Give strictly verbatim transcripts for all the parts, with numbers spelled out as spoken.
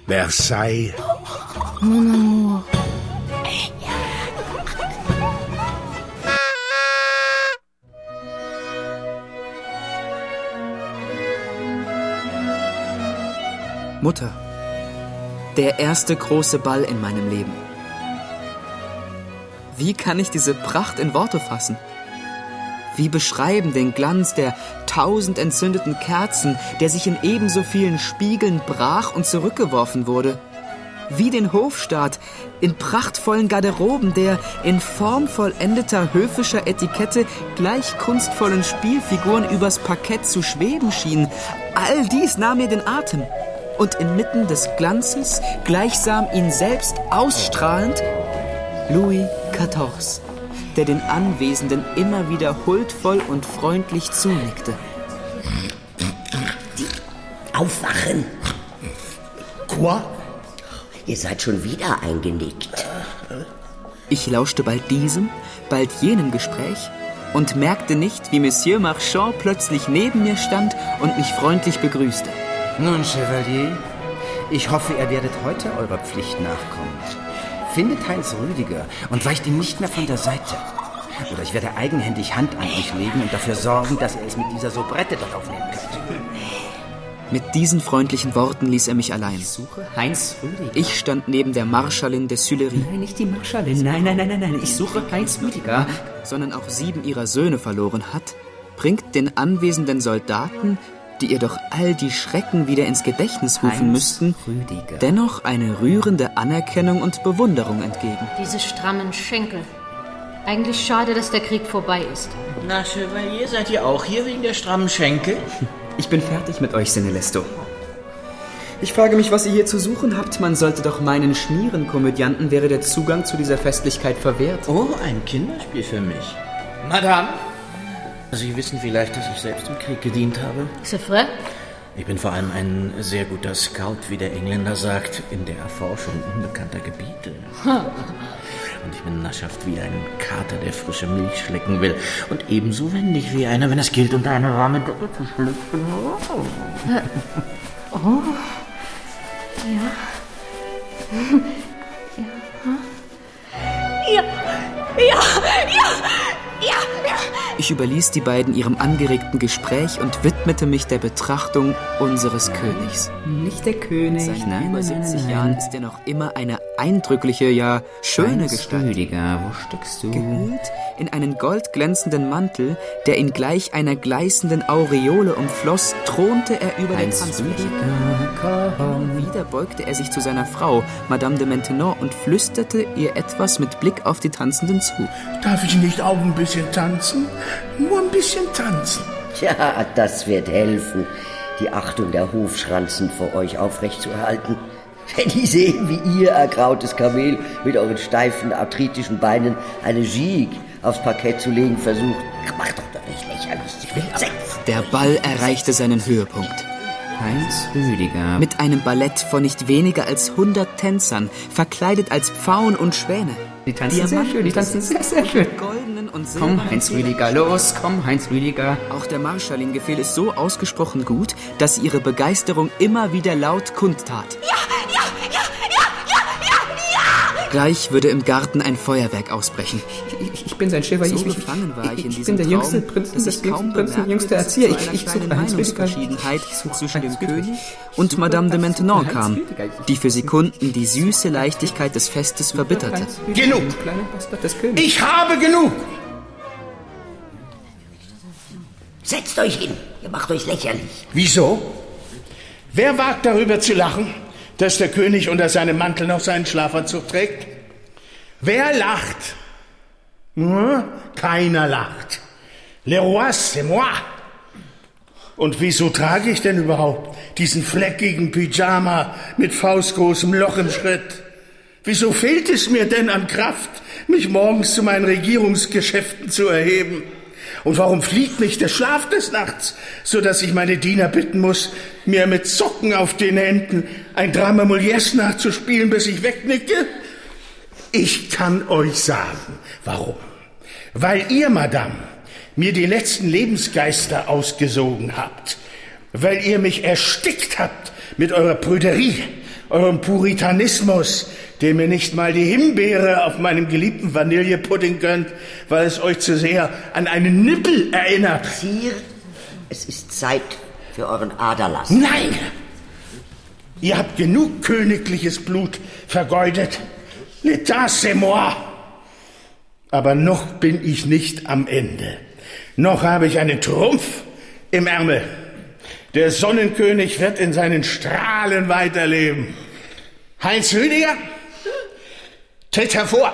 Versailles. Mon amour. Mutter, der erste große Ball in meinem Leben. Wie kann ich diese Pracht in Worte fassen? Wie beschreiben den Glanz der tausend entzündeten Kerzen, der sich in ebenso vielen Spiegeln brach und zurückgeworfen wurde? Wie den Hofstaat in prachtvollen Garderoben, der in formvollendeter höfischer Etikette gleich kunstvollen Spielfiguren übers Parkett zu schweben schien. All dies nahm mir den Atem. Und inmitten des Glanzes, gleichsam ihn selbst ausstrahlend, Louis vierzehn, der den Anwesenden immer wieder huldvoll und freundlich zunickte. Aufwachen! Quoi? Ihr seid schon wieder eingenickt. Ich lauschte bald diesem, bald jenem Gespräch und merkte nicht, wie Monsieur Marchand plötzlich neben mir stand und mich freundlich begrüßte. Nun, Chevalier, ich hoffe, ihr werdet heute eurer Pflicht nachkommen. Findet Heinz Rüdiger und weicht ihm nicht mehr von der Seite. Oder ich werde eigenhändig Hand an euch legen und dafür sorgen, dass er es mit dieser Soubrette dort aufnehmen kann. Mit diesen freundlichen Worten ließ er mich allein. Ich suche Heinz Rüdiger. Ich stand neben der Marschallin der Süllerie. Nein, nicht die Marschallin. Nein, nein, nein, nein, nein. Ich suche Heinz Rüdiger. Sondern auch sieben ihrer Söhne verloren hat, bringt den anwesenden Soldaten, die ihr doch all die Schrecken wieder ins Gedächtnis rufen Heinz müssten, Rüdiger. dennoch eine rührende Anerkennung und Bewunderung entgegen. Diese strammen Schenkel. Eigentlich schade, dass der Krieg vorbei ist. Na, Chevalier, seid ihr auch hier wegen der strammen Schenkel? Ich bin fertig mit euch, Senelesto. Ich frage mich, was ihr hier zu suchen habt. Man sollte doch meinen Schmierenkomödianten wäre der Zugang zu dieser Festlichkeit verwehrt. Oh, ein Kinderspiel für mich. Madame, Sie wissen vielleicht, dass ich selbst im Krieg gedient habe. C'est vrai? Ich bin vor allem ein sehr guter Scout, wie der Engländer sagt, in der Erforschung unbekannter Gebiete. Und ich bin naschhaft wie ein Kater, der frische Milch schlecken will. Und ebenso wendig wie einer, wenn es gilt, unter eine warme Decke zu schlüpfen. Oh. Ja. Ja. Ja. Ja. Ja. Ja. Ich überließ die beiden ihrem angeregten Gespräch und widmete mich der Betrachtung unseres Königs. Nicht der König. Seit Nein, über nein, siebzig nein, Jahren nein. ist er noch immer eine eindrückliche, ja schöne Heinz Gestalt. Rüdiger, wo steckst du? Gehüllt in einen goldglänzenden Mantel, der ihn gleich einer gleißenden Aureole umfloss, thronte er über Heinz der Tanzfläche. Rüdiger, komm. Immer wieder beugte er sich zu seiner Frau, Madame de Maintenon, und flüsterte ihr etwas mit Blick auf die Tanzenden zu. Darf ich nicht auch ein bisschen tanzen? Nur ein bisschen tanzen. Tja, das wird helfen, die Achtung der Hofschranzen vor euch aufrechtzuerhalten. Wenn die sehen, wie ihr, ergrautes Kamel, mit euren steifen, arthritischen Beinen eine Gigue aufs Parkett zu legen versucht, macht doch doch nicht lächerlich. Ich will Sex. Der Ball erreichte seinen Höhepunkt. Heinz Rüdiger. Mit einem Ballett von nicht weniger als hundert Tänzern, verkleidet als Pfauen und Schwäne. Die tanzen sehr schön, die tanzen sehr, sehr schön. Goldenen und Komm, silbernen Heinz Federn. Rüdiger, los, komm, Heinz Rüdiger. Auch der Marschallin gefiel es so ausgesprochen gut, dass sie ihre Begeisterung immer wieder laut kundtat. Ja, ja, ja, ja, ja, ja, ja! Gleich würde im Garten ein Feuerwerk ausbrechen. Ich, ich bin sein Chevalier. So ich, gefangen war ich in ich diesem bin der jüngste Traum, Prinz, dass das ich jüngste kaum Prinz, bemerkte, jüngste dass es Erzieher. zu Ich, einer ich suche kleinen Heinz Rüdiger. Meinungsverschiedenheit zwischen dem Heinz Rüdiger. König und Madame de Maintenon Heinz kam, Rüdiger. die für Sekunden die süße Leichtigkeit des Festes verbitterte. Heinz Rüdiger, Genug. der kleine Bastard des Königs. Ich habe genug. Setzt euch hin, ihr macht euch lächerlich. Wieso? Wer wagt darüber zu lachen, dass der König unter seinem Mantel noch seinen Schlafanzug trägt? Wer lacht? Hm? Keiner lacht. Le roi, c'est moi. Und wieso trage ich denn überhaupt diesen fleckigen Pyjama mit faustgroßem Loch im Schritt? Wieso fehlt es mir denn an Kraft, mich morgens zu meinen Regierungsgeschäften zu erheben? Und warum fliegt mich der Schlaf des Nachts, so dass ich meine Diener bitten muss, mir mit Socken auf den Händen ein Drama Molières nachzuspielen, bis ich wegnicke? Ich kann euch sagen, warum. Weil ihr, Madame, mir die letzten Lebensgeister ausgesogen habt. Weil ihr mich erstickt habt mit eurer Prüderie eurem Puritanismus, dem ihr nicht mal die Himbeere auf meinem geliebten Vanillepudding gönnt, weil es euch zu sehr an einen Nippel erinnert. Sire, es ist Zeit für euren Aderlass. Nein! Ihr habt genug königliches Blut vergeudet. L'état, c'est moi. Aber noch bin ich nicht am Ende. Noch habe ich einen Trumpf im Ärmel. Der Sonnenkönig wird in seinen Strahlen weiterleben. Heinz Rüdiger, tritt hervor.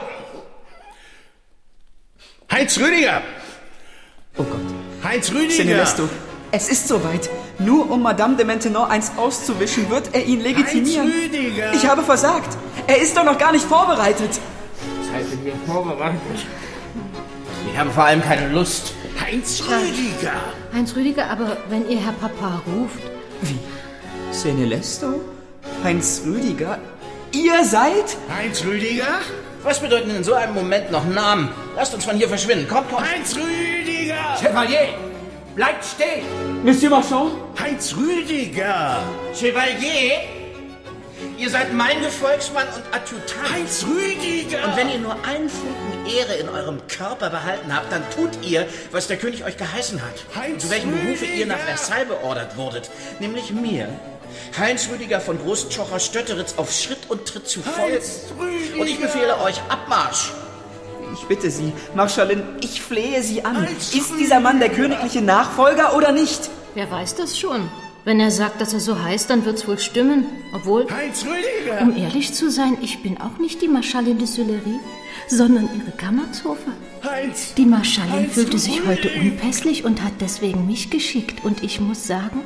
Heinz Rüdiger. Oh Gott. Heinz Rüdiger. Senelesto, es ist soweit. Nur um Madame de Maintenon eins auszuwischen, wird er ihn legitimieren. Heinz Rüdiger. Ich habe versagt. Er ist doch noch gar nicht vorbereitet. Was heißt denn hier vorbereitet? Wir haben vor allem keine Lust. Heinz Rüdiger. Heinz Rüdiger, aber wenn ihr Herr Papa ruft... Wie? Senelesto? Heinz Rüdiger? Ihr seid? Heinz Rüdiger. Was bedeuten in so einem Moment noch Namen? Lasst uns von hier verschwinden. Kommt, kommt. Heinz Rüdiger. Chevalier, bleibt stehen. Monsieur Marchand? Heinz Rüdiger. Chevalier, ihr seid mein Gefolgsmann und Adjutant. Heinz Rüdiger. Und wenn ihr nur einen Funken Ehre in eurem Körper behalten habt, dann tut ihr, was der König euch geheißen hat. Heinz zu welchem Berufe Rüdiger. ihr nach Versailles beordert wurdet. Nämlich mir, Heinz Rüdiger von Großtschocher-Stötteritz, auf Schritt und Tritt zu folgen. Heinz Rüdiger. Und ich befehle euch, Abmarsch. Ich bitte Sie, Marschallin, ich flehe Sie an. Heinz Ist dieser Mann der königliche Nachfolger oder nicht? Wer weiß das schon? Wenn er sagt, dass er so heißt, dann wird's wohl stimmen. Obwohl, Heinz Rüdiger. um ehrlich zu sein, ich bin auch nicht die Marschallin de Sillery, sondern ihre Kammerzofe. Heinz. Die Marschallin Heinz fühlte sich Rüdiger. heute unpässlich und hat deswegen mich geschickt. Und ich muss sagen...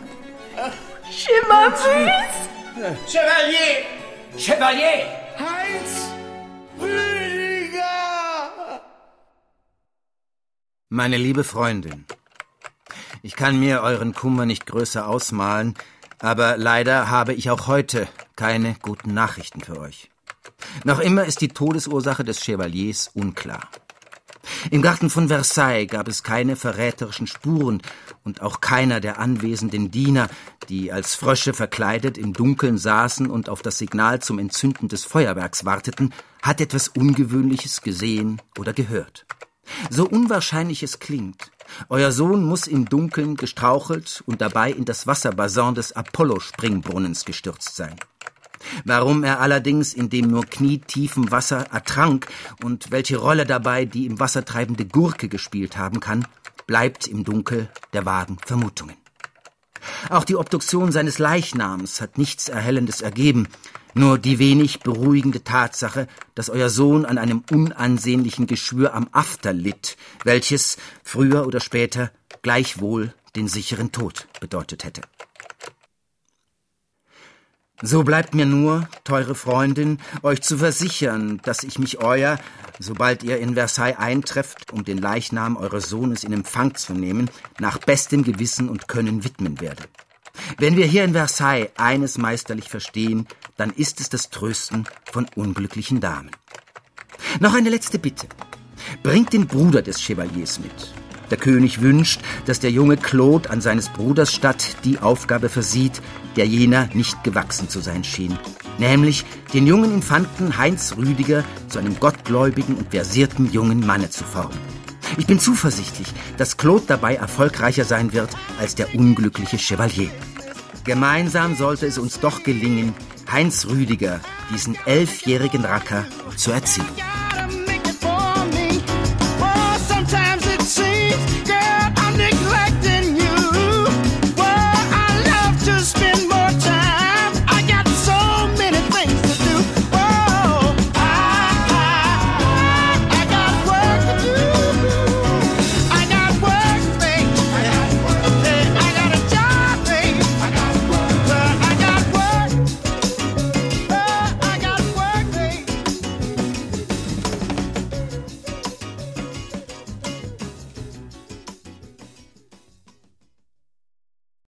Schimmerwies! Chevalier! Chevalier! Heinz Rüdiger. Meine liebe Freundin, ich kann mir euren Kummer nicht größer ausmalen, aber leider habe ich auch heute keine guten Nachrichten für euch. Noch immer ist die Todesursache des Chevaliers unklar. Im Garten von Versailles gab es keine verräterischen Spuren und auch keiner der anwesenden Diener, die als Frösche verkleidet im Dunkeln saßen und auf das Signal zum Entzünden des Feuerwerks warteten, hat etwas Ungewöhnliches gesehen oder gehört. So unwahrscheinlich es klingt, euer Sohn muss im Dunkeln gestrauchelt und dabei in das Wasserbassin des Apollo-Springbrunnens gestürzt sein. Warum er allerdings in dem nur knietiefem Wasser ertrank und welche Rolle dabei die im Wasser treibende Gurke gespielt haben kann, bleibt im Dunkel der vagen Vermutungen. Auch die Obduktion seines Leichnams hat nichts Erhellendes ergeben, nur die wenig beruhigende Tatsache, dass euer Sohn an einem unansehnlichen Geschwür am After litt, welches früher oder später gleichwohl den sicheren Tod bedeutet hätte. So bleibt mir nur, teure Freundin, euch zu versichern, dass ich mich euer, sobald ihr in Versailles eintrefft, um den Leichnam eures Sohnes in Empfang zu nehmen, nach bestem Gewissen und Können widmen werde. Wenn wir hier in Versailles eines meisterlich verstehen, dann ist es das Trösten von unglücklichen Damen. Noch eine letzte Bitte. Bringt den Bruder des Chevaliers mit. Der König wünscht, dass der junge Claude an seines Bruders statt die Aufgabe versieht, der jener nicht gewachsen zu sein schien, nämlich den jungen Infanten Heinz Rüdiger zu einem gottgläubigen und versierten jungen Manne zu formen. Ich bin zuversichtlich, dass Claude dabei erfolgreicher sein wird als der unglückliche Chevalier. Gemeinsam sollte es uns doch gelingen, Heinz Rüdiger, diesen elfjährigen Racker, zu erziehen.